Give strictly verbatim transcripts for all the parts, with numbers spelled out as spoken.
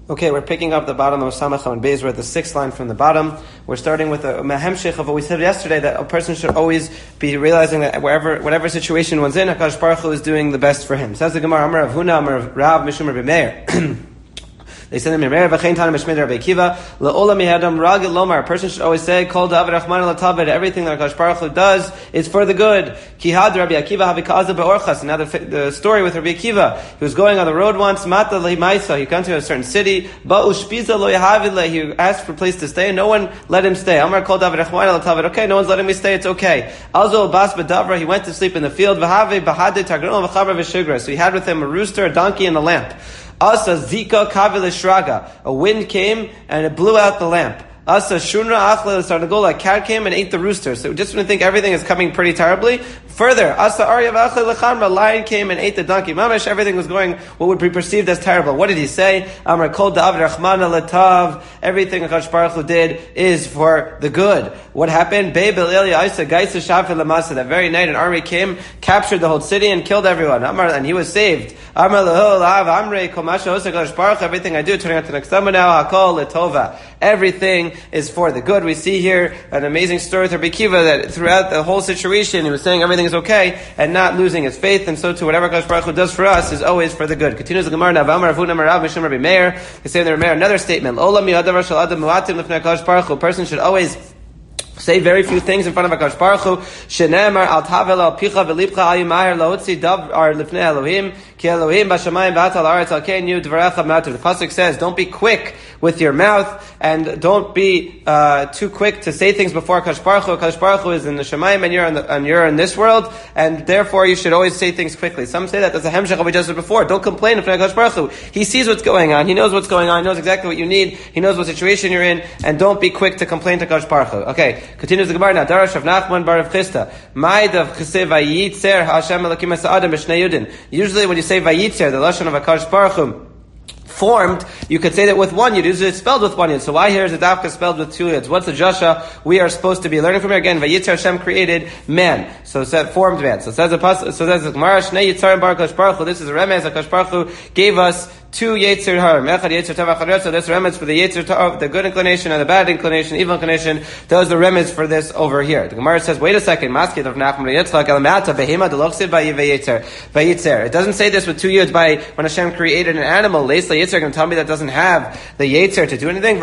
Okay, we're picking up the bottom of Samach and Beis. We're at the sixth line from the bottom. We're starting with a mahemshich of what we said yesterday, that a person should always be realizing that wherever, whatever situation one's in, HaKadosh Baruch Hu is doing the best for him. Says the Gemara, Amar Rav Huna, Amar Rav Mishum Rabbi Meir. They said in Meir v'chein Tana Mishmei Rabbi Akiva, La'ola mihadam ragil lomar. A person should always say, Kol da'av Rachman l'taved. Everything that HaKadosh Baruch Hu does is for the good. Ki had Rabbi Akiva havikaza be'orchas. Now the, the story with Rabbi Akiva, he was going on the road once. Mata lehimaisa. He came to a certain city. Ba'ushpiza lo yahavile. He asked for a place to stay, and no one let him stay. Amar Kol da'av Rachman l'taved. Okay, no one's letting me stay. It's okay. Alzo bas bedavra. He went to sleep in the field. V'have bahade tagril v'chabra v'shigra. So he had with him a rooster, a donkey, and a lamp. Asa zika kavil shraga. A wind came and it blew out the lamp. Asa shunra achle sarnagola. A cat came and ate the rooster. So just when you think everything is coming pretty terribly, further, asa arya v'achle lechamra. A lion came and ate the donkey. Mamash, everything was going what would be perceived as terrible. What did he say? Amar kol da'av rachmana letav. Everything HaKadosh Baruch Hu did is for the good. What happened? Be'bel Elia Isa Gaisa Shafel Lamasa. That very night, an army came, captured the whole city, and killed everyone. Amar, and he was saved. Amar leho lav amrei kol masha osa HaKadosh Baruch Hu. Everything I do, turning out to next summer now, hakol letova. Everything is for the good. We see here an amazing story with Rabbi Akiva that throughout the whole situation, he was saying everything is okay and not losing his faith. And so too, whatever HaKadosh Baruch Hu does for us is always for the good. Continues the Gemara. Navamar Avuna Marav Mishum Rabbi Meir. They say in the Rabbi Meir another statement. Olam yadavar shel adam muatim lifnei HaKadosh Baruch Hu. A person should always say very few things in front of HaKadosh Baruch Hu. Shenemar al tavel al picha v'lipcha al yimahir laotzi dav ar lifnei Elohim ki Elohim b'shamayim v'atal aretz al ken yu dvarecha matter. The pasuk says, don't be quick with your mouth and don't be uh, too quick to say things before HaKadosh Baruch Hu. HaKadosh Baruch Hu is in the Shemayim and you're in, the, and you're in this world, and therefore you should always say things quickly. Some say that that's a hemshech of what we just said before. Don't complain in front of HaKadosh Baruch Hu. He sees what's going on. He knows what's going on. He knows exactly what you need. He knows what situation you're in, and don't be quick to complain to HaKadosh Baruch Hu. Okay, continues the Gemara now. Darash of Nachman bar of Chisda. Ma'id chesed vayitzer Hashem Elokim es Adam b'shnei yudin. Usually when you say vayitzer, the lashon of HaKadosh Baruch Hu formed, you could say that with one yud. Usually it's spelled with one yud. So why here is the dafka spelled with two yuds? What's the jasha we are supposed to be learning from here? Again, vayitzer Hashem created man. So it said formed man. So it says the so it says the Gemara shnei yitzarim bar HaKadosh Baruch Hu. This is a remez. HaKadosh Baruch Hu gave us two Yetzer Harim. Echad Yetzer Tov Echad Rotz. So this remez for the Yetzer Tov, the good inclination and the bad inclination, evil inclination. Those are the remez for this over here. The Gemara says, wait a second. Masked of Nachman Yitzchak Elamata Behema Delochsid by Yetzer. Vayitzer. It doesn't say this with two yuds by when Hashem created an animal. Leisla Yetzer can tell me that doesn't have the Yetzer to do anything.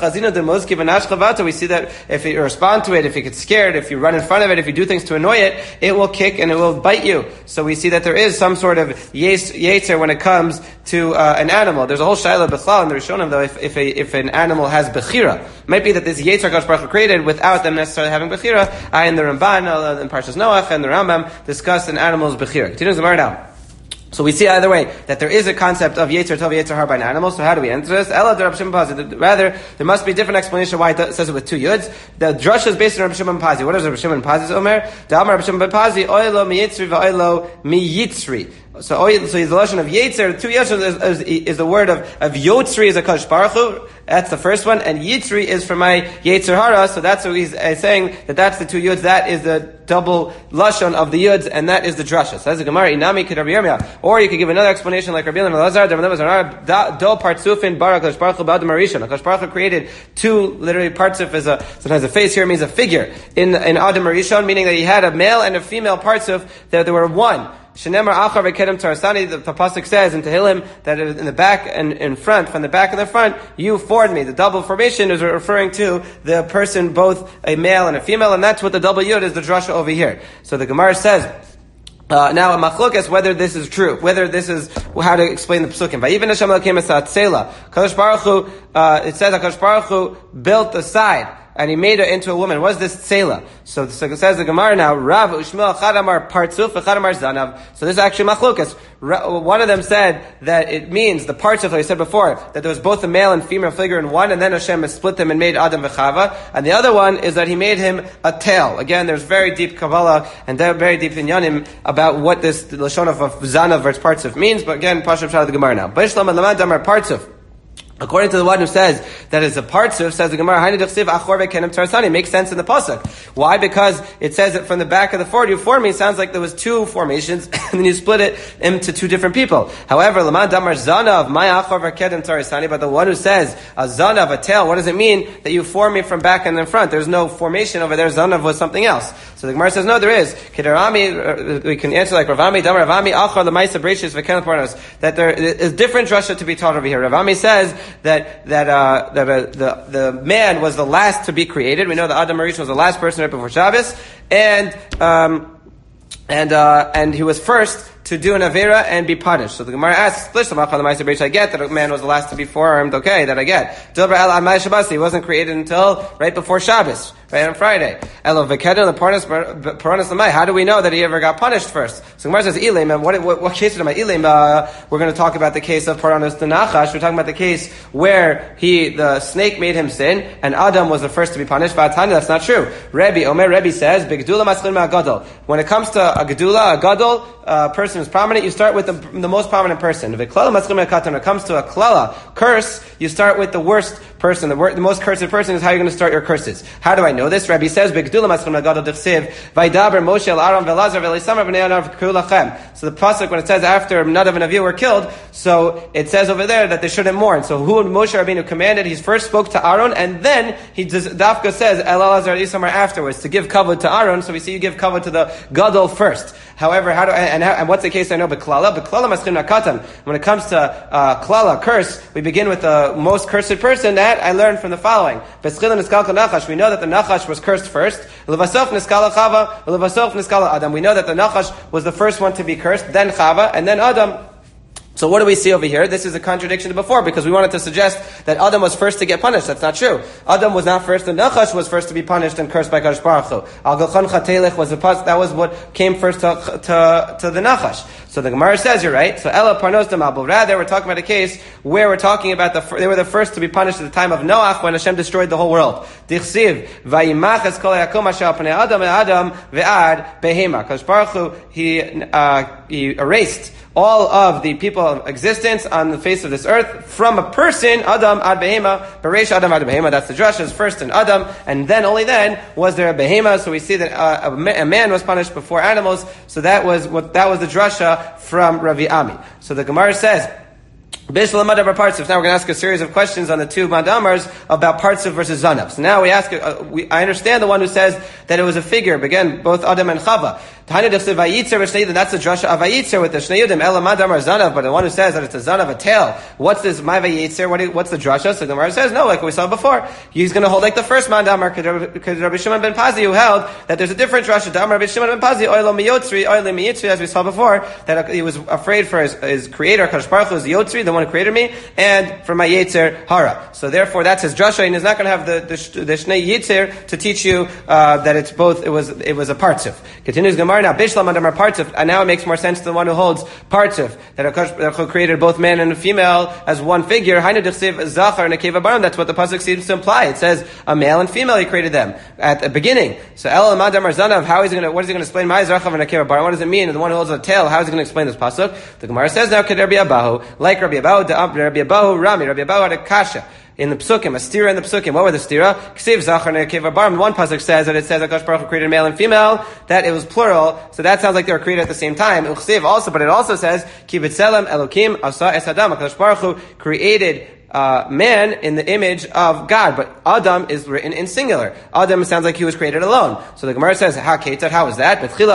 We see that if you respond to it, if you get scared, if you run in front of it, if you do things to annoy it, it will kick and it will bite you. So we see that there is some sort of Yetzer when it comes to uh, an animal. There's a whole shayla b'chlal in the Rishonim though if if, a, if an animal has bechira. It might be that this Yetzer HaKadosh Baruch Hu created without them necessarily having bechira. I and the Ramban uh, in Parshas Noach and the Rambam discuss an animal's bechira. Continues the Gemara now. So we see either way that there is a concept of Yetzer Tov, Yetzer Har by an animal. So how do we answer this? Ela de Rav Shimon Pazi. Rather, there must be a different explanation why it says it with two yuds. The drush is based on Rav Shimon Pazi. What does Rav Shimon Pazi's omer? The Amar Rav Shimon Pazi, Oilo mi Yitzri v'Oilo mi Yitzri. So, so he's the lesson of Yetzer. Two Yetzer is, is, is the word of, of Yotzri is a HaKadosh Baruch Hu. That's the first one. And Yitzri is for my Yetzer Hara. So that's what he's uh, saying, that that's the two Yuds. That is the double lashon of the Yuds, and that is the drasha. So that's the Gemara, Inami Kid Rabbi Yirmiyah. Or you could give another explanation like Rabbi Yirmiyah Lazar, Do Partsufin Bar HaKadosh Baruch Hu Ba'ad Marishan. HaKadosh Baruch Hu created two, literally Partsuf is a, sometimes a face here means a figure. In, in Adam Marishan, meaning that he had a male and a female Partsuf, that there were one. Shenemar Achar V'Kedem Tarasani, the pasuk says in Tehillim that in the back and in front, from the back and the front, you formed me. The double formation is referring to the person, both a male and a female, and that's what the double yud is, the drasha over here. So the Gemara says, Uh, now, a machlokes whether this is true, whether this is how to explain the psukim. But even Hashem Elokim Esat Selah, Kadosh Baruch Hu, uh, it says that Kadosh Baruch Hu built the side and he made her into a woman. What is this Selah? So, so it says the Gemara now, Rav Ushmil Chadamar Partzuf Chadamar Zanav. So this is actually machlokes. One of them said that it means the parts of what I said before, that there was both a male and female figure in one, and then Hashem has split them and made Adam v'Chava. And the other one is that He made him a tail. Again, there's very deep Kabbalah and very deep Inyanim about what this lashon of Zanav versus Partzuf means. But again, Pashup Shad the Gemara now. B'Ishlam Lamad Damar Partzuf. According to the one who says that it's a partsuf, says the Gemara, Hainu d'chsiv achor ve'kenem tarsani, makes sense in the pasuk. Why? Because it says that from the back of the fort you form me, it sounds like there was two formations, and then you split it into two different people. However, Laman damar zanav, my achor ve'kenem tarsani, but the one who says a zanav, a tail, what does it mean that you form me from back and then front? There's no formation over there. Zanav was something else. So the Gemara says, no, there is. Kedarami, we can answer like Ravami, damar Ravami, achor l'maisa breishis ve'kenem parnos, that there is different drasha to be taught over here. Ravami says that that uh, that uh, the the man was the last to be created. We know that Adam Arishon was the last person right before Shabbos, and um, and uh, and he was first to do an avera and be punished. So the Gemara asks, I get that a man was the last to be forearmed. Okay, that I get. He wasn't created until right before Shabbos, right on Friday. How do we know that he ever got punished first? So Gemara says, Ilim, what, what, what case am I? Ilim, uh, we're going to talk about the case of Paranos the Nachash. We're talking about the case where he, the snake made him sin, and Adam was the first to be punished. That's not true. Rebbe, Omer Rebbe says, when it comes to a Gedula, a Gadol, a person who's prominent, you start with the, the most prominent person. When it comes to a klala, curse, you start with the worst person. The, wor- the most cursed person is how you're going to start your curses. How do I know this? Rabbi says, so the pasuk, when it says after Nadav and Avihu were killed, so it says over there that they shouldn't mourn. So who Moshe Rabbeinu commanded, he first spoke to Aaron, and then he does, Dafka says, El Elazar Isamar afterwards, to give kavod to Aaron. So we see you give kavod to the Gadol first. However, how do I, and, how, and what's the case I know? But klala, but klala maschim nakatan. When it comes to uh, klala, curse, we begin with the most cursed person. That I learned from the following. Beschila niskal nachash. We know that the nachash was cursed first. Levasof niskala chava. Levasof niskala adam. We know that the nachash was the first one to be cursed, then chava, and then Adam. So what do we see over here? This is a contradiction to before, because we wanted to suggest that Adam was first to get punished. That's not true. Adam was not first, and Nachash was first to be punished and cursed by Kadosh Baruch Hu. Al-Galchan Chatelech was the that was what came first to, to, to the Nachash. So the Gemara says you're right. So Ella Parnos Damabel. Rather, we're talking about a case where we're talking about the they were the first to be punished at the time of Noach when Hashem destroyed the whole world. Dichsiv Vayimach es kol Yaakov Asher Pnei Adam Adam ve'ad behema. Kadosh Baruch Hu he uh, he erased all of the people of existence on the face of this earth from a person, Adam ad behema, Beresh Adam ad behema. That's the drasha, first in Adam, and then only then was there a behema. So we see that uh, a, a man was punished before animals. So that was what that was the drasha from Ravi Ami. So the Gemara says, Bishlam Madamar Partsuf. Now we're going to ask a series of questions on the two Madamars about Partsuf versus Zanav. So now we ask, uh, we, I understand the one who says that it was a figure, again, both Adam and Chava. That's the drasha of Vayitzer with the Shnei Yudim, Ela Madamar Zanav, but the one who says that it's a Zanav, a tail. What's this, my Vayitzer, what, what's the drasha? So the Gemara says, no, like we saw before. He's going to hold like the first Madamar, because Rabbi Shimon ben Pazi who held that there's a different drasha. Damar Rabbi Shimon ben Pazi, Oilo Miyotzri, Oilo Miyitzri, as we saw before, that he was afraid for his, his creator, Kadosh Baruch Hu, is the Yotzri, the one who created me, and for my Yetzer Hara. So therefore, that's his drasha, and he's not going to have the the, the Shnei Yetzer to teach you uh, that it's both. It was it was a partsuf. Continues Gemara now. Bishlam Adamar partsuf, and now it makes more sense to the one who holds partsuf that Hakadosh created both man and a female as one figure. Hainu d'chsiv zachar nekeva baram. That's what the pasuk seems to imply. It says a male and female. He created them at the beginning. So El Madamar Zanav. How is he going to? What is he going to explain? My zachar nekeva baram. What does it mean? And the one who holds a tail. How is he going to explain this pasuk? The Gemara says now Keder Rabbi Abahu, like Rabbi Abahu. Rabbi Abahu Rami, Rabbi Abahu had a kasha in the psukim, a stira in the psukim. What were the stira? Ksiv zachar nekeva baram. One pasuk says that it says that Hakadosh Baruch Hu created male and female. That it was plural, so that sounds like they were created at the same time. Uchsiv also, but it also says ki b'tselem Elokim asa es Adam. Hakadosh Baruch Hu created Uh, man in the image of God, but Adam is written in singular. Adam sounds like he was created alone. So the Gemara says, "Ha ketzad? How is that?" At first,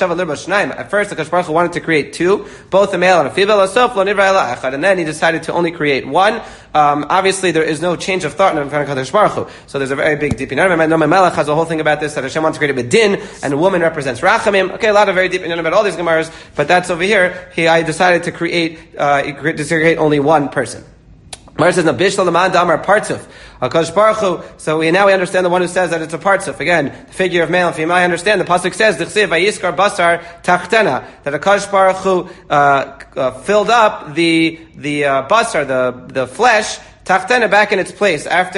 the Hakadosh Baruch Hu wanted to create two, both a male and a female. And then he decided to only create one. Um, obviously, there is no change of thought in front of Hakadosh Baruch Hu. So there's a very big deep. Noam Melech has a whole thing about this that Hashem wants to create with din, and a woman represents rachamim. Okay, a lot of very deep about all these Gemaras, but that's over here. He I decided to create uh, to create only one person. Mar says, "Nabishla leman damar partsuf." Hakadosh Baruch Hu. So we now we understand the one who says that it's a partsuf. Again, the figure of male and female. I understand the pasuk says, "D'chsiv vayiskar basar tachtena," that Hakadosh Baruch Hu uh, uh, filled up the the uh, basar, the the flesh. Tachtena back in its place after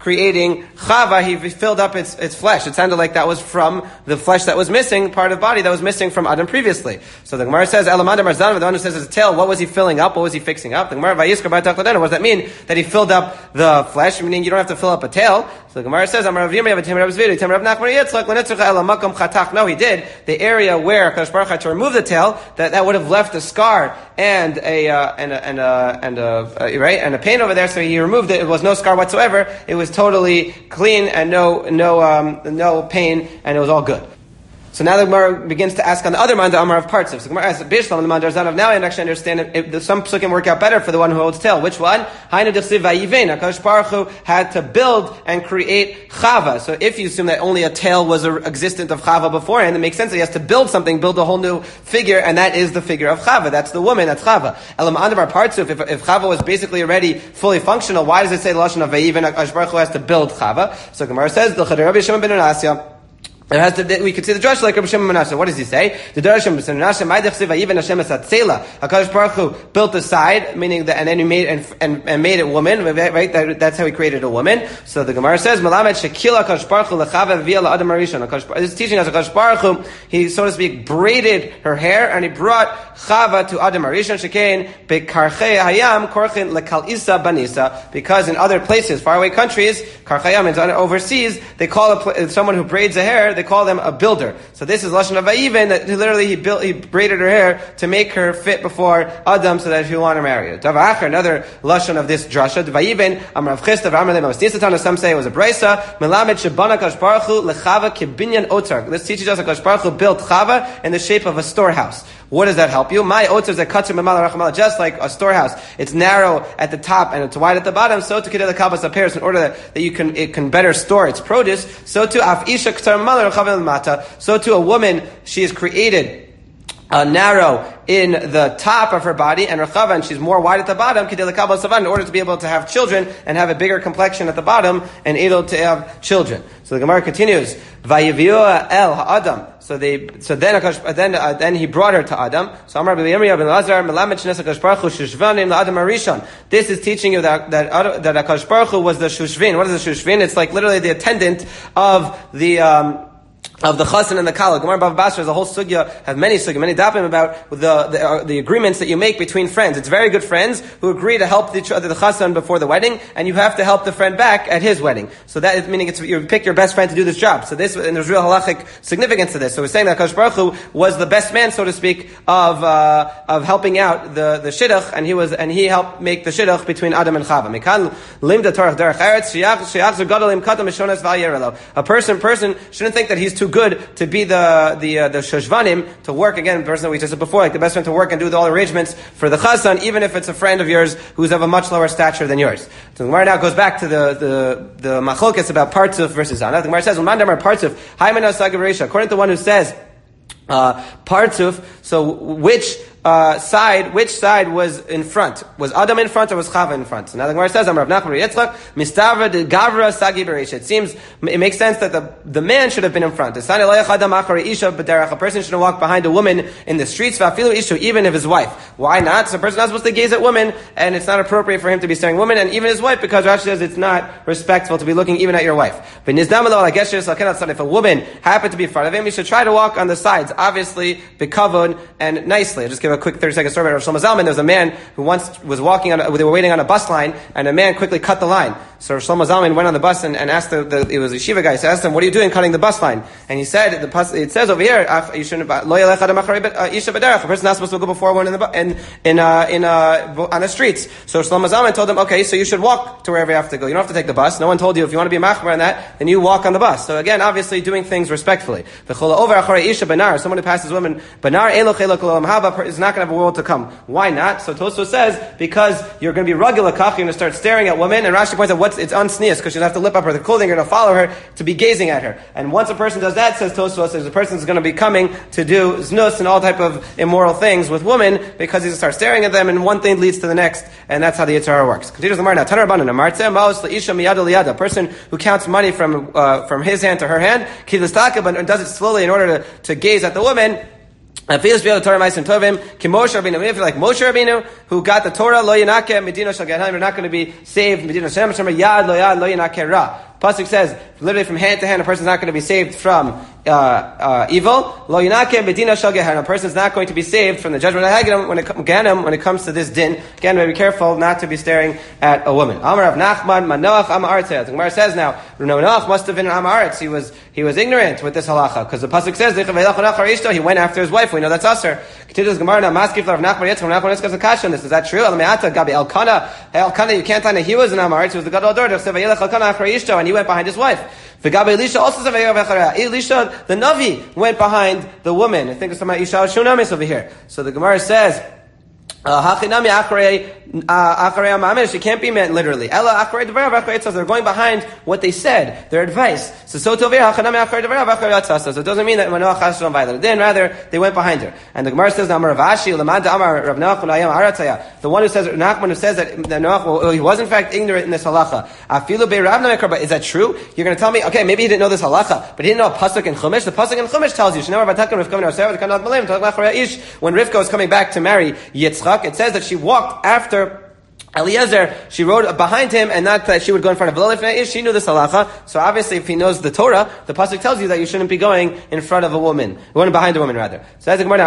creating Chava, he filled up its, its flesh. It sounded like that was from the flesh that was missing, part of the body that was missing from Adam previously. So the Gemara says, Elamanda Marzan, the one who says it's a tail, what was he filling up? What was he fixing up? The Gemara, Vayiskar B'Tachladena, what does that mean? That he filled up the flesh, meaning you don't have to fill up a tail. So the Gemara says, Amar Rav Yirmiyah, V'Tem Rav Zviri, Tem Rav Nachman Yitzchak, L'Netzach Ela Makom Chatach. No, he did. The area where Kadosh Baruch Hu had to remove the tail, that, that would have left a scar and a, uh, and a, and a, and a, uh, right, and a pain over there, so he removed it. It was no scar whatsoever. It was totally clean and no, no, um, no pain, and it was all good. So now the Gemara begins to ask on the other mind, the Amar of parts. So the Gemara asks, Bishlam, the Mandar Zanav. Now I actually understand it, it, some psukim work out better for the one who holds tail. Which one? Hainu D'chsiv Vayivein. HaKadosh Baruch Hu had to build and create Chava. So if you assume that only a tail was a, existent of Chava beforehand, it makes sense that he has to build something, build a whole new figure, and that is the figure of Chava. That's the woman, that's Chava. Elam Andavar parts. If, if Chava was basically already fully functional, why does it say the Lashon of Vayivein? HaKadosh Baruch Hu has to build Chava. So Gemara says, the Chadar Rabbi Shimon ben Anasya. There has to, we could see the drush like Rabbi Shimon Menashe. What does he say? The drush Shimon Menashe, "Ma'idach siva even Hashem esatzela." Hakadosh Baruch Hu built the side, meaning that, and then he made and and, and made it woman. Right? That, that's how he created a woman. So the Gemara says, "Melamed shekila Hakadosh Baruch Hu lechava v'via la'adam harishon." This is teaching us Hakadosh Baruch Hu. He, so to speak, braided her hair and he brought Chava to Adam Harishon. Shekein bekarchei hayam korchin lekal isa banisa. Because in other places, faraway countries, karchayam is overseas, they call a, someone who braids a hair. They call them a builder. So this is Lashon of Vayiven, that literally he built, he braided her hair to make her fit before Adam so that he would want to marry her. Tavachar, another Lashon of this drasha, Vayiven, Amrav Chista, V'amar Lema, Stisatan, some say it was a brisa, Melamed Shebana Kadosh Baruch Hu, Lechava Kibinyan Otar. This teaches us that Kadosh Baruch Hu built Chava in the shape of a storehouse. What does that help you? My otzar that cuts just like a storehouse. It's narrow at the top and it's wide at the bottom. So to kidei the kabas appears in order that, that you can it can better store its produce. So to af isha k'tar malar chavel mata. So to a woman, she is created Uh, narrow in the top of her body, and Rechava, and she's more wide at the bottom, in order to be able to have children and have a bigger complexion at the bottom and able to have children. So the Gemara continues, Vayivioa el ha'adam. So they, so then, then, uh, then he brought her to Adam. So Amar Rabbi Yirmiyah ben Lazar, Melamed Shnes HaKadosh Baruch Hu Shushvanim la'Adam Harishon. This is teaching you that that that HaKadosh Baruch Hu was the Shushvin. What is the Shushvin? It's like literally the attendant of the. Um, Of the chassan and the kala. Gemara Bava Basra has a whole sugya, have many sugya, many dapim about the the, uh, the agreements that you make between friends. It's very good friends who agree to help the, the chassan before the wedding, and you have to help the friend back at his wedding. So that is meaning it's you pick your best friend to do this job. So this, and there's real halachic significance to this. So we're saying that Kadosh Baruch Hu was the best man, so to speak, of uh, of helping out the the shidduch, and he was and he helped make the shidduch between Adam and Chava. Mikan limda torach derech eretz sheyach sheyach zergadolim katam mishonas v'ayerelo. A person person shouldn't think that he's too good to be the the uh, the shoshvanim, to work again. The person that we just said before, like the best friend to work and do all the arrangements for the chassan, even if it's a friend of yours who's of a much lower stature than yours. So the Gemara now goes back to the the the machlokes about partzuf versus zana. The Gemara says, "Umandamar partzuf haimana sagarisha." According to the one who says uh, partzuf, so which Uh, side, which side was in front? Was Adam in front or was Chava in front? So now the Gemara says, Amar Rav Nachman Yitzchak, Mistava de Gavra Sagi Bereisha. It seems, it makes sense that the, the man should have been in front. A person shouldn't walk behind a woman in the streets, even if his wife. Why not? So a person is not supposed to gaze at women, and it's not appropriate for him to be staring women, and even his wife, because Rashi says it's not respectful to be looking even at your wife. But if a woman happened to be in front of him, you should try to walk on the sides, obviously, bekavod and nicely. I'll just give a quick thirty second story about Rav Shlomo Zalman. There was a man who once was walking on, a, they were waiting on a bus line, and a man quickly cut the line. So Rav Shlomo Zalman went on the bus and, and asked the, the, it was a yeshiva guy, so asked him, what are you doing cutting the bus line? And he said, the bus, it says over here, you shouldn't, lo yalech adam acharei isha b'derech. A person is not supposed to go before one in the, in, in, uh, in, uh, on the streets. So Rav Shlomo Zalman told him, okay, so you should walk to wherever you have to go. You don't have to take the bus. No one told you if you want to be a machmer on that, then you walk on the bus. So again, obviously doing things respectfully. Someone who passes women, banar is not going to have a world to come. Why not? So Tosfos says, because you're going to be regular kach, you're going to start staring at women, and Rashi points out what's, it's unsneas, because she'll have to lip up her the clothing, you're going to follow her to be gazing at her. And once a person does that, says Tosfos, the person is going to be coming to do znus and all type of immoral things with women, because he's going to start staring at them, and one thing leads to the next, and that's how the Yitzhara works. Continues the Gemara now. Tanar Rabbanan, Amartzeh, Maos L'isha Miyada Liyada, a person who counts money from, uh, from his hand to her hand, Kidlistaka, but does it slowly in order to, to gaze at the woman, Uh, I feel the Torah Ma'asim Tovim, Ki Moshe Rabbeinu. If you're like Moshe Rabbeinu, who got the Torah, Lo Yinake, Medina Shel Gehenim, you're not going to be saved. Medina Shem Shem Yad Lo Yad Lo Yinake Ra. Pasuk says, literally from hand to hand, a person's not going to be saved from uh, uh, evil. Lo Yinake Medina Shel Gehenim. A person's not going to be saved from the judgment of Gehenim when it, Gehenim, when it comes to this din. Again, we be careful not to be staring at a woman. Amar of Nachman Manoach Am Haaretz. The Gemara says now, Manoach must have been an Am Haaretz. He was he was ignorant with this halacha because the pasuk says he went after his wife. We know that's usher. Continues Gemara now. Maskif of Nachman Yitzchak. Nachman Yitzchak is a kasha on this. Is that true? Elmeata Gabi Elkana. Elkana, you can't find that he was an Am Haaretz. He was the gadol daughter. And he went behind his wife. V'gabi Elisha also said Elisha, the Navi, went behind the woman. I think it's about Isha Shunamis over here. So the Gemara says, Hachinami achrei achrei mamish. It can't be meant literally. Ella achrei devarav achrei tzas. They're going behind what they said, their advice. So so tovir hachinami achrei devarav achrei tzas. So it doesn't mean that Manoach Hashem violated. Then rather they went behind her. And the Gemara says, Amar Ravashi lamad Amar Rav Nachman ayam Haaretzaya. The one who says Nachman who says that Noach, well, he was in fact ignorant in this halacha. Afilu beirav namekar. But is that true? You're going to tell me, okay, maybe he didn't know this halacha, but he didn't know a pasuk in Chumash. The pasuk in Chumash tells you, when Rivka was coming back to marry Yitzchak, it says that she walked after Eliezer, she rode behind him, and not that she would go in front of Lilith. She knew this halacha, so obviously if he knows the Torah, the pasuk tells you that you shouldn't be going in front of a woman, going behind a woman rather. So that's the Gemara.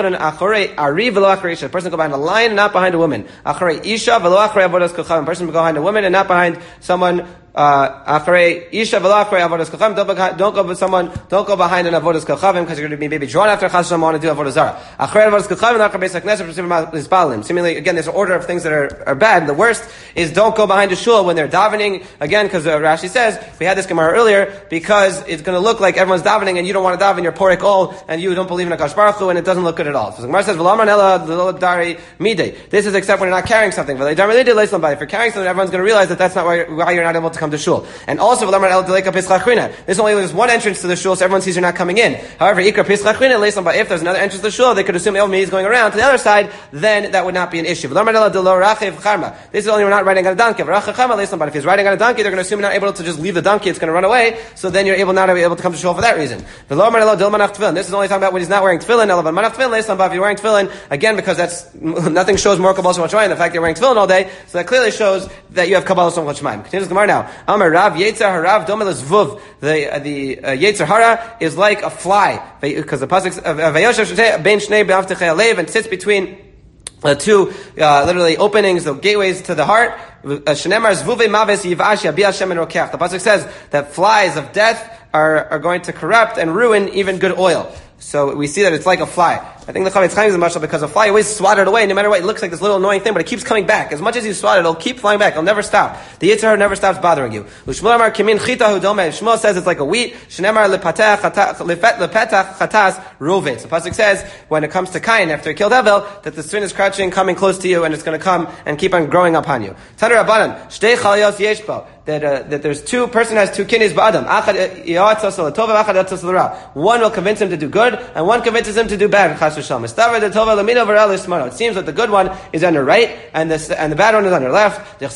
A person go behind a lion and not behind a woman. A person go behind a woman and not behind someone. Uh, Isha don't go with someone, don't go behind an avodas kochavim because you're going to be maybe drawn after Chas Shalom want to do avodas zara. Similarly, again, there's an order of things that are, are bad. The worst is don't go behind a shul when they're davening. Again, because uh, Rashi says we had this Gemara earlier because it's going to look like everyone's davening and you don't want to daven. You're porek ol and you don't believe in Hakadosh Baruch Hu and it doesn't look good at all. So the Gemara says this is except when you're not carrying something. If you're carrying something, everyone's going to realize that that's not why, why you're not able to come to shul. And also, there's only there's one entrance to the shul, so everyone sees you're not coming in. However, if there's another entrance to the shul, they could assume oh, he's going around to the other side, then that would not be an issue. This is only we're not riding on a donkey. But if he's riding on a donkey, they're going to assume you're not able to just leave the donkey, it's going to run away, so then you're able not to be able to come to shul for that reason. This is only talking about when he's not wearing tefillin. If you're wearing tefillin, again, because that's nothing shows more Kabbalah Shemaim, the fact that you're wearing tefillin all day, so that clearly shows that you have Kabbalah Shemaim. Continues the Gemara now. Amar Rav Yetzer Harav Domel Zvuv. The uh, the uh, Yetzer Hara is like a fly because the pasuk Vayoshev Ben Shnei Be'avtechei Alev and sits between uh, two uh, literally openings, the gateways to the heart. Shnemar Zvuve Maves Yivash Yabi Hashem and Rokech. The pasuk says that flies of death are are going to corrupt and ruin even good oil. So we see that it's like a fly. I think the Chavetz Chaim is a mashal because a fly always swatted away, no matter what. It looks like this little annoying thing, but it keeps coming back. As much as you swat it, it'll keep flying back. It'll never stop. The Yetzer Hara never stops bothering you. Shmuel says it's like a wheat. Shnemar lepetach chatas rovet. The pasuk says when it comes to Cain after he killed Hevel, that the sin is crouching, coming close to you, and it's going to come and keep on growing upon you. Taner Rabbanan shtei chalayos yeshbo. That uh, that there's two person has two kidneys ba'adam. One will convince him to do good, and one convinces him to do bad. It seems that the good one is on the right, and the and the bad one is on the left. The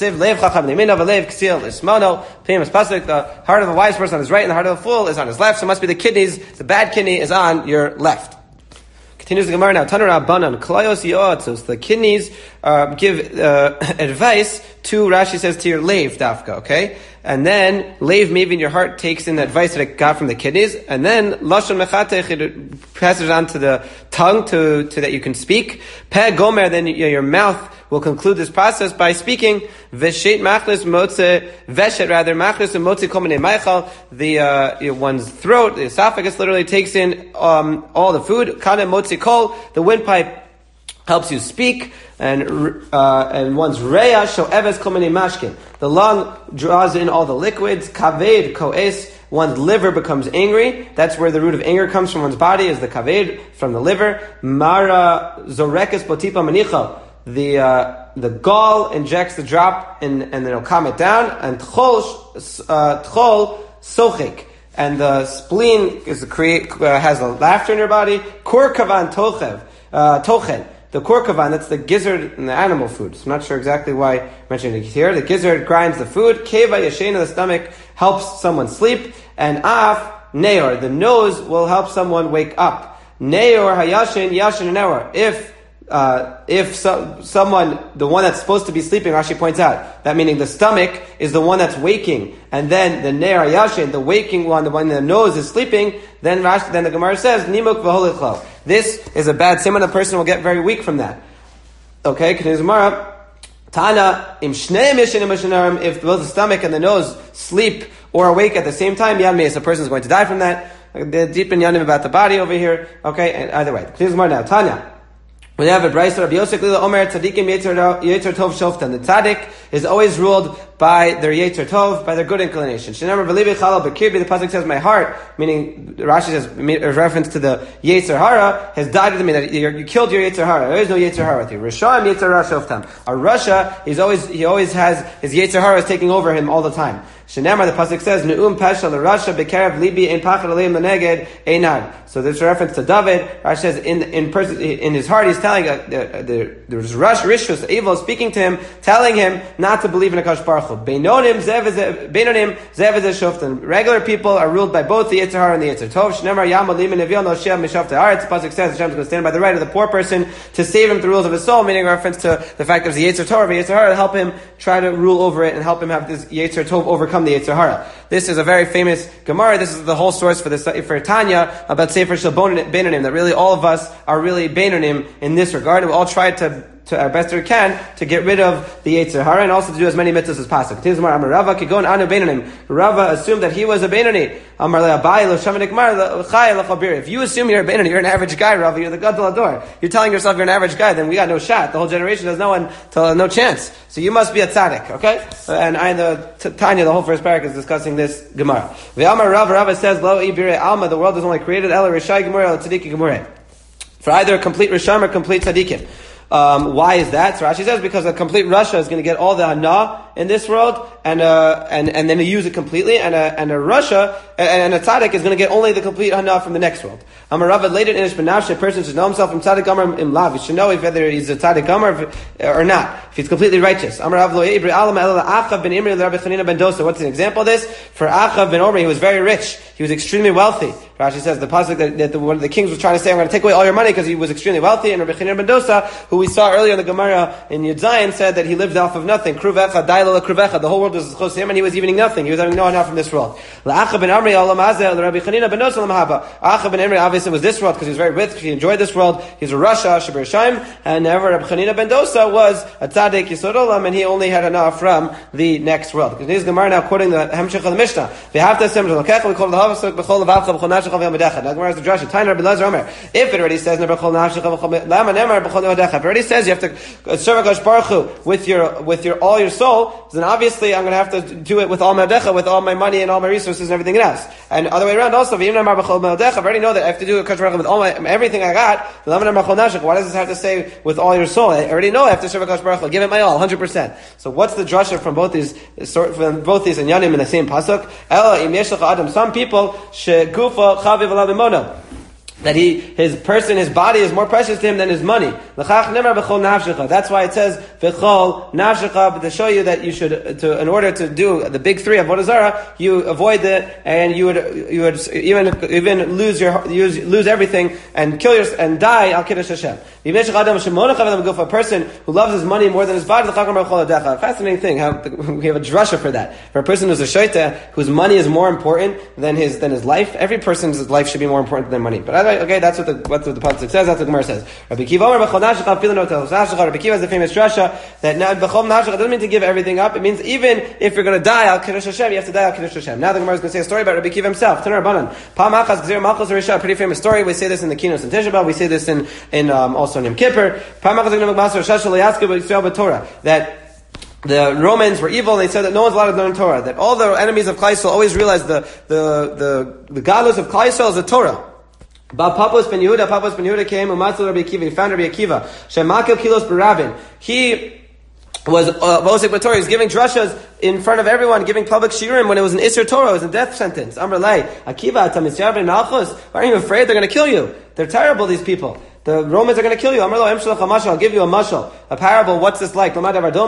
heart of the wise person on his right, and the heart of the fool is on his left. So it must be the kidneys. The bad kidney is on your left. Continues the Gemara now. Tanur Rabbanan Klayos Yoatzos. The kidneys uh, give uh, advice to, Rashi says, to your lave dafka. Okay, and then lave maybe in your heart takes in the advice that it got from the kidneys, and then lashon mechatech it passes on to the tongue to, to that you can speak. Pe gomer, then your mouth will conclude this process by speaking veshet machlis motze veshet rather machlis and motze kol minei meichal. The uh, you know, one's throat, the esophagus, literally takes in um, all the food. Kana motze kol, the windpipe helps you speak, and uh, and one's reya sho'eves kol minei mashkin. The lung draws in all the liquids. Kaved koes. One's liver becomes angry. That's where the root of anger comes from. One's body is the kaved from the liver. Mara zorekes botipa manichal. The uh, the gall injects the drop and and then it'll calm it down. And tchol uh, tchol sochik, and the spleen is the create uh, has the laughter in your body. Kur kavan tochev uh, tochen. The korkavan, that's the gizzard in the animal food. So I'm not sure exactly why I mentioned it here. The gizzard grinds the food. Keva yashena, the stomach helps someone sleep. And af neor, the nose will help someone wake up. Neor hayashin yashin neor. If Uh, if so, someone, the one that's supposed to be sleeping, Rashi points out, that meaning the stomach is the one that's waking, and then the Ne'er Yashin, the waking one, the one in the nose is sleeping, then Rashi, then the Gemara says, Nimuk v'holichlo. This is a bad simon, a person will get very weak from that. Okay, continues Gemara, Tana, im shnei mishin im mishin if both the stomach and the nose sleep or awake at the same time, Yan Meis, a person is going to die from that. The deep in Yanim about the body over here. Okay, and either way. Continues Gemara now, Tanya. We have a Brayso Rabbi Yosef Lila Omer Tzadikim Yetzer Tov Shoftan. The Tzadik is always ruled by their Yetzer Tov, by their good inclination. Shenemar V'Livi Chalal B'Kirbi. The pasuk says, "My heart," meaning Rashi says, a reference to the Yetzer Hara, has died with me. That you killed your Yetzer Hara. There is no Yetzer Hara with you. Rashaim Yetzer Hara Shoftan. A Rasha, he's always he always has his Yetzer Hara is taking over him all the time. Shenemar, the pasuk says, "Ne'um Pesha LeRasha B'Kerev Libi Ein Pachad Aleim L'Neged Einad." So this is a reference to David. Rashi says, in in person, in his heart, he's telling uh, the, the, there's Rush Rishus evil speaking to him, telling him not to believe in Akash Baruch Hu. Beinonim Beinonim Zev Shoftan. Regular people are ruled by both the Yetzer Hara and the Yetzer Tov. Shenemar Yam Alim Neviel Noshem Mishafta Haaretz. The pasuk says Hashem is going to stand by the right of the poor person to save him through the rules of his soul, meaning a reference to the fact that there's the Yetzer Torah, the Yetzer Hara, to help him try to rule over it and help him have this Yetzer Tov overcome the Yetzer Hara. This is a very famous Gemara. This is the whole source for this for Tanya about Sefer Shel Beinonim, that really all of us are really Beinonim in this regard. And we all try to, to our best we can to get rid of the Yetzer Hara and also to do as many mitzvahs as possible. Rava assumed that he was a Beinoni. If you assume you're a Beinoni, you're an average guy, Rava, you're the Gadol Ador. You're telling yourself you're an average guy, then we got no shot. The whole generation has no one, to, no chance. So you must be a tzaddik, okay? And I, the t- Tanya, the whole first parak is discussing this Gemara. V'amar Rava, Rava says, Lo ibire alma, the world is only created, Ela Rishai Gemara, El Tzadiki Gemara. For either a complete Risham or complete Tzadikim. Um, why is that? So Rashi says because a complete Rasha is going to get all the Hana in this world, and uh, and and then to use it completely, and a and a Rasha and, and a Tzaddik is going to get only the complete Hana from the next world. Amar Rava later in Ish Benafshe, a person should know himself from Tzaddik Amar Im Lav. He should know if whether he's a Tzaddik Amar or not, if he's completely righteous. Amar Rav Lo Ibri Alam El Achav ben Imri Rabbi Chanina ben Dosa. What's an example of this? For Achav ben Omri, he was very rich. He was extremely wealthy. Rashi says the pasuk that, that the, one of the kings was trying to say, I'm going to take away all your money because he was extremely wealthy. And Rabbi Chanina ben Dosa, who we saw earlier in the Gemara in Yud Zayin, said that he lived off of nothing. Kruvecha, daila kruvecha. The whole world was close to him, and he was eating nothing. He was having no enough from this world. La'achav ben Amri Olam Hazeh, Rabbi Chanina ben Dosa Lamahaba. Achav ben Amri obviously was this world because he was very rich. He enjoyed this world. He's a Rasha, Shabir Shaim, and never Rabbi Chanina ben Dosa was a tzaddik Yisod Olam, and he only had enough from the next world. Because this Gemara now quoting the Hemshech of the Mishnah. We have to assemble the Kechel. We call the Havasuk b'chol levavcha b'chol nafshecha v'yamedechad. Now Gemara is the drasha. Tainer Rabbi Lezer Omer. If it already says b'chol nafshecha v'chol lama nemar b'chol yamedechad. If it already says you have to serve Hakadosh Baruch Hu with your with your all your soul, then obviously I'm going to have to do it with all my decha, with all my money and all my resources and everything else. And other way around also. I already know that I have to do Hakadosh Baruch Hu with all my everything I got. Why does this have to say with all your soul? I already know I have to serve Hakadosh Baruch Hu. Give it my all, one hundred percent. So what's the drasha from both these from both these inyanim in the same pasuk? Ela im yesh lecha adam. Some people shegufa chaviv ala b'mono. That he, his person, his body is more precious to him than his money. That's why it says v'chol nafshecha, but to show you that you should, to, in order to do the big three of Avodah Zarah, you avoid it, and you would, you would even, even lose your, lose, lose everything and kill your, and die al kiddush Hashem. A person who loves his money more than his body, fascinating thing. How we have a drasha for that. For a person who's a shaita, whose money is more important than his than his life, every person's life should be more important than money. But okay, that's what the what the pasuk says. That's what the Gemara says. Rabbi Kiva Omer b'chol nafshecha afilu no telus nafshecha. Rabbi Kiva is the famous drasha that now b'chol nafshecha doesn't mean to give everything up. It means even if you're going to die al kiddush Hashem, you have to die al kiddush Hashem. Now the Gemara is going to say a story about Rabbi Kiva himself. Tanar Rabbanan. Pam achas gzir malchus harisha. Pretty famous story. We say this in the Kinos and Tisha B'av. We say this in in um, also in Yom Kippur. Pam achas gzir malchus harisha shelo yaskeu b'Yisrael b'Torah. That the Romans were evil, and they said that no one's allowed to learn Torah. That all the enemies of Klal Yisrael always realize the the the the godless of Klal Yisrael is the Torah. But Papos ben Yehuda, Papos ben Yehuda came, Umatzul Rabbi Akiva, he found Rabbi Akiva, Shemakil Kilos B'Ravin. He was Vosik uh, B'Torah, he was giving drashas in front of everyone, giving public shiurim when it was an Isser Torah, it was a death sentence. Amr Lei, Akiva, Tamisyar ben Malchus, aren't you afraid they're going to kill you? They're terrible, these people. The Romans are going to kill you. I'll give you a mashal, a parable. What's this like? Like a,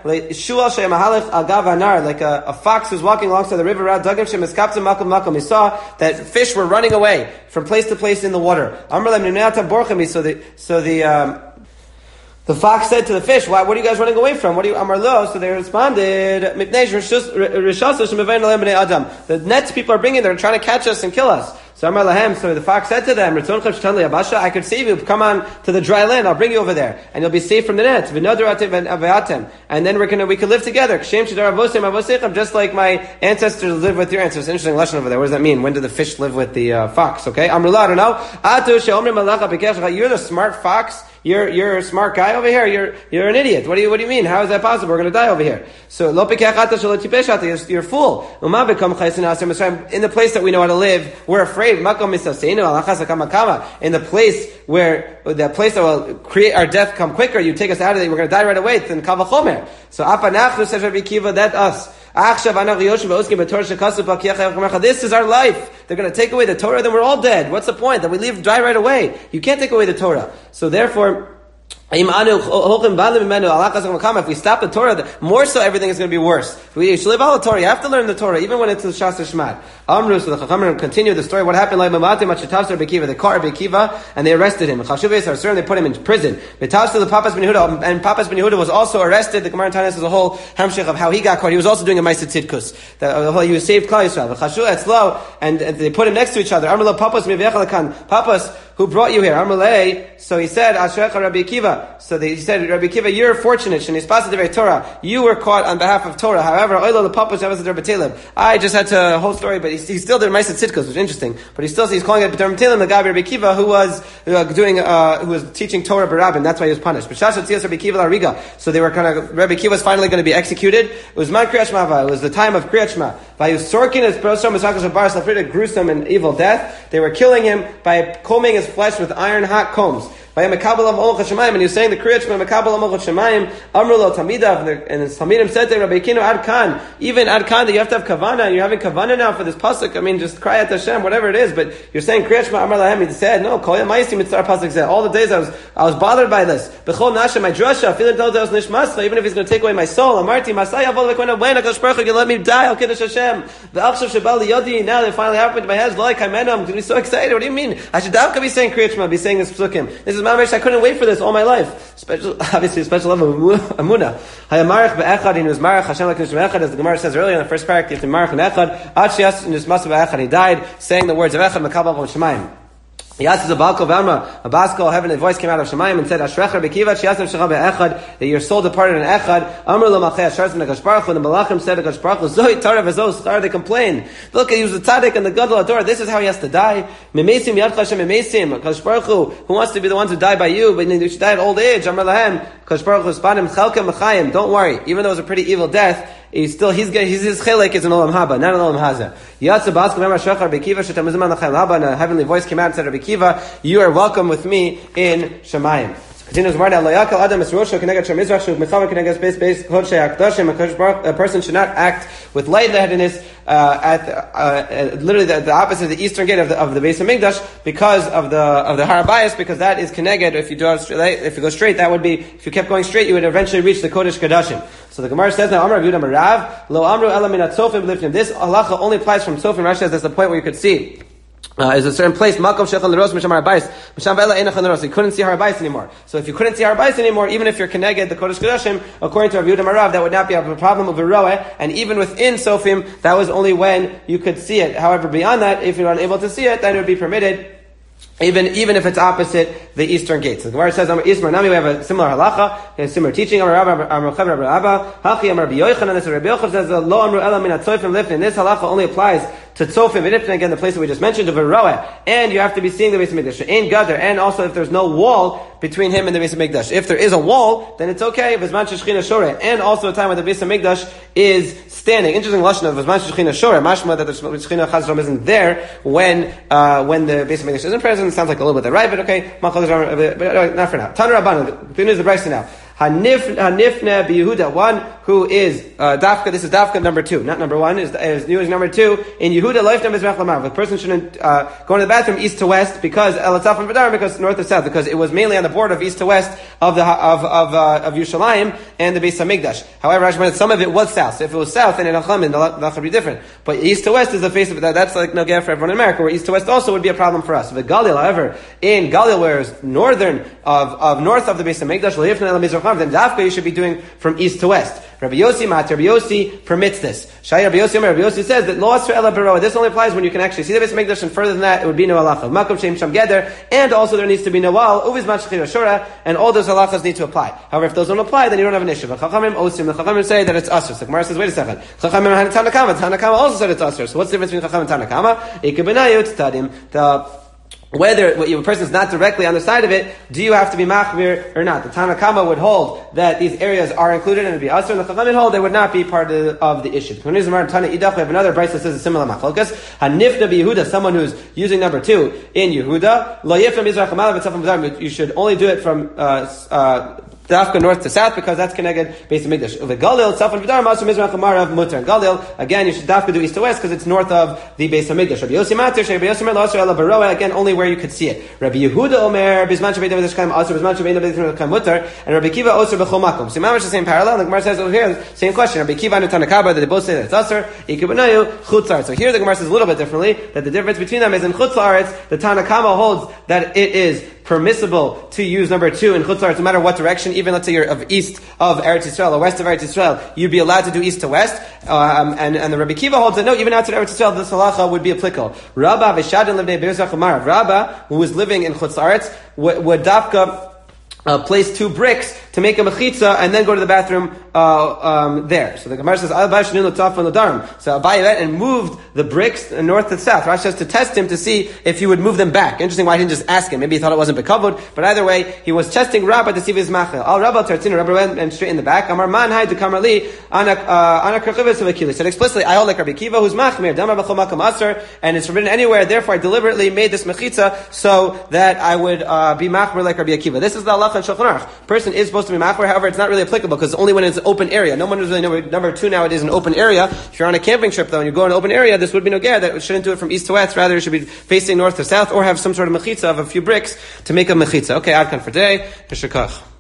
a fox who's walking alongside the river. He saw that fish were running away from place to place in the water. So the, so the, um, the fox said to the fish, "Why? What are you guys running away from? What are you Amar lo?" So they responded, "The nets people are bringing, they're trying to catch us and kill us." So Amar lahem, so the fox said to them, I could save you, come on to the dry land, I'll bring you over there, and you'll be safe from the nets. And then we're gonna, we can live together. Just like my ancestors lived with your ancestors. Interesting lesson over there. What does that mean? When did the fish live with the uh, fox? Okay? Amar lo, I don't know. You're the smart fox. You're, you're a smart guy over here. You're, you're an idiot. What do you, what do you mean? How is that possible? We're going to die over here. So, you're, you're a fool. In the place that we know how to live, we're afraid. In the place where, the place that will create our death come quicker, you take us out of it, we're going to die right away. Then kavachomer. So, apanachnu says Rabbi Akiva, that us. This is our life. They're going to take away the Torah, then we're all dead. What's the point? That we leave, die right away. You can't take away the Torah. So therefore, if we stop the Torah, more so everything is going to be worse. We should live all the Torah. You have to learn the Torah, even when it's the Shas Shmat. Amru, so the Chachamim continue the story. What happened? Like Mamate Machitav Rabbi Akiva, they caught Rabbi Akiva and they arrested him. They put him in prison. And Papas Ben Yehuda was also arrested. The Gemara in Tanis is a whole hamshich of how he got caught. He was also doing a Ma'aseh Tzidkus. He was saved Klal Yisrael. And they put him next to each other. Amru Papas Papas, who brought you here? Amru, so he said, Ashrecha Rabbi Akiva. So they, he said, Rabbi Akiva, you're fortunate. Torah. You were caught on behalf of Torah. However, I just had to whole story, but he, he still did Ma'aseh Tzidkus, which is interesting. But he still he's calling it B'Torah B'Telem, the guy Rabbi Akiva who was uh, doing uh, who was teaching Torah B'Rabbin. That's why he was punished. But Shashat Tzias Rabbi Akiva Lariga. So they were kind of Rabbi Akiva was finally going to be executed. It was Man Kriyat Shema. It was the time of Kriyat Shema. By Sorkin as Prosam Misakas Bar Safrida, gruesome and evil death. They were killing him by combing his flesh with iron hot combs. And he was saying the Kriyat Shema Mekabel Amol Shemayim Amru Lo Tamidav, and the Tamidim said to Rabbi Kino Ad Kan, even Ad Kan that you have to have Kavana, you're having Kavana now for this pasuk. I mean, just cry at Hashem, whatever it is. But you're saying Kriyat Shema Amar Lahem. He said, no, Kol Yamaisim Mitzar pasuk said. All the days I was I was bothered by this. Bechol Nasha my drasha, feeling told us Nishmasva. Even if he's going to take away my soul, Amarti Masai Avol Lekona When Akash Baruch Hu, you let me die. I'll kiddush Hashem. The Achshav Shabal Yodi. Now they finally happened to my head. Like Kaimenam, I'm going to be so excited. What do you mean? I should davka be saying Kriyat Shema, be saying this psukim. This is Mamish. I couldn't wait for this all my life. Special, obviously, a special level of Amunah. Hayamarach be'echad, and he was marach Hashem like Nishma Echad, as the Gemara says earlier in the first paragraph. You have to marach an Echad. Ad sheyas Nishmas be'echad. He died saying the words of Echad Mekabel Amol Shemayim. Yes, a Balko Vamra, a Baskal heaven, a voice came out of Shemayim and said, Ashrecha Rabbi Akiva, Sheyasem Shecha be'echad, that your soul departed in Echad. Amr lo Malchei Asharzim Nekash Baruch Hu, and the Malachim said to Nekash Baruch Hu, Zoi Torah v'zo Star, they complain. Look, he was the tzaddik and the Gadol Ador. This is how he has to die. Memesim Yadcha Hashem Memesim. Nekash Baruch Hu, who wants to be the ones who die by you, but you should die at old age. Amr lahem, Nekash Baruch Hu, Spanim Chelkem Mechayim. Don't worry, even though it was a pretty evil death, he's still, he's getting, his, his chilek is an olam haba, not an olam haza. Yatsa Baskal Vamra Shrecha Rabbi Akiva, Shetamuzim An L'chayim Haba, and a heavenly voice came out and said, Rabbi Akiva, you are welcome with me in Shemayim. Continues Marta, Adam a person should not act with lightheadedness uh, at uh, literally the, the opposite of the eastern gate of the of the Beis Hamikdash because of the of the Har Bayis, because that is connected. If you do if you go straight, that would be if you kept going straight, you would eventually reach the Kodesh Kadashim. So the Gemara says now, Amar Yehuda Marav Lo Amru Ela Min Atzofim Lifnim. This halacha only applies from Tzofim. Rashi says that's the point where you could see. Uh, is a certain place, Makom Shechel L'Ros Misham Har Bayis, Misham Ve'ela Einach L'Ros. You couldn't see Har Bayis anymore. So if you couldn't see Har Bayis anymore, even if you're connected the Kodesh Kodashim, according to Rav Yehuda Marav, that would not be a problem of Veroeh. And even within Sofim, that was only when you could see it. However, beyond that, if you're unable to see it, then it would be permitted. Even even if it's opposite the eastern gates. So the Gemara says, Ismar Nami, we have a similar halacha, a similar teaching. Amar Rabba, Amar Chav, Rabba Abba, Hachi, Amar Rabbi Yochanan, and this Rabbi Yochanan says, Lo Amru Ela Min Atzofim Lifnin. This halacha only applies to Tzofim Lifnin, again, the place that we just mentioned, of Veroeh. And you have to be seeing the Beis Hamikdash. In Gadar, and also if there's no wall between him and the Beis Hamikdash. If there is a wall, then it's okay. V'zman Shechina Shoreh. And also a time when the Beis Hamikdash is standing. Interesting lashon of V'zman Shechina Shoreh. Mashma that the Shechina Chazram isn't there when, uh, when the Beis Hamikdash isn't present. It sounds like a little bit the right, but okay. But not for now. Tanu Rabbanan. The news of the Brisa now. Hanif, Hanifne Yehuda, one who is uh, Dafka, this is Dafka number two, not number one, is, is new is number two. In Yehuda, life number is Mechlamar. The person shouldn't uh, go into the bathroom east to west because Elatzaf and Vadar, because north to south, because it was mainly on the border of east to west of the of of uh, of Yerushalayim and the Beis Hamikdash. However, Rashi some of it was south. So if it was south, then in Achamin, the halacha would be different. But east to west is the face of it. That's like no get for everyone in America, where east to west also would be a problem for us. But Galil, however, in Galil, where is northern of, of north of the Beis Hamikdash, then Dafka you should be doing from east to west. Rabbi Yossi Mat, Rabbi Yossi permits this. Shai Rabbi Yossi, Rabbi Yossi says that lo asra ela beroa. This only applies when you can actually see the Beis Hamikdash, and further than that, it would be no halacha. Makom shem sham geder, and also there needs to be no wall. Uviz mat shechir ashura, and all those halachas need to apply. However, if those don't apply, then you don't have an issue. The Chachamim osim, the Chachamim say that it's asr. So Gemara says, wait a second. Chachamim had Tanakama. Tanakama also said it's asr. So what's the difference between Chachamim and Tanakama? Ikebenayut tadim. The Whether a person is not directly on the side of it, do you have to be machmir or not? The Tanakama would hold that these areas are included and it would be asr, and the Chachamim hold they would not be part of the, of the issue. We have another brayso that says a similar machlokas. Hanifna b'Yehuda, someone who's using number two in Yehuda, lo yifna mizrach hamalav etzafim v'darim. You should only do it from uh, uh, Dafka north to south, because that's connected Beis Hamikdash. Uve Galil, Tzafon V'darim, Asu Mizrach Amarav Mutar. Galil, again, you should Dafka do east to west, because it's north of the Beis Hamikdash. Rabbi Yossi Matir, Rabbi Yossi Mer, L'Asr Ela Baroa, again, only where you could see it. Rabbi Yehuda Omer, Bisman Shabbat David Shkaim, Asr, Bisman Shabbat David Shkaim Mutar, and Rabbi Kiva Osir B'chol Makom. So, Mamash the same parallel, the Gemara says over here, same question. Rabbi Kiva and Tanakaba, that they both say that it's Asr, Ikibanayu, Chutzar. So here the Gemara says a little bit differently, that the difference between them is in Chutzar, the Tanakama holds that it is permissible to use number two in Chutzar, no matter what direction, even let's say you're of east of Eretz Yisrael or west of Eretz Yisrael, you'd be allowed to do east to west. Um, and, and the Rabbi Kiva holds that no, even outside Eretz Yisrael, this halacha would be applicable. Rabba v'shadin livnei Be'ezach Amarav. Rabba, who was living in Chutzar, would, would dafka Uh, place two bricks to make a mechitza and then go to the bathroom uh, um, there. So the Gemara says, Al Bash Nun L'Taf and L'Darim. So Abaye went and moved the bricks north to south. Rashi says to test him to see if he would move them back. Interesting why he didn't just ask him. Maybe he thought it wasn't bekavod. But either way, he was testing Rabba to see if his machel. Al Rabba Tartzina, Rabba went and straight in the back. Amar Man Hai to Kamarli, Ana Kerchivis of Akili. Said explicitly, I hold like Rabbi Kiva, who's machmir, Damar B'chol Makam Asr, and it's forbidden anywhere. Therefore, I deliberately made this mechitza so that I would uh, be machmir like Rabbi Akiva. This is the halacha in Shulchan Aruch. Person is supposed to be machmir, however, it's not really applicable because only when it's an open area. No one is really number, number two nowadays an open area. If you're on a camping trip though and you go in an open area, this would be no ger, that shouldn't do it from east to west, rather it should be facing north to south or have some sort of mechitza of a few bricks to make a mechitza. Okay, Adkan for today. Yeshakach.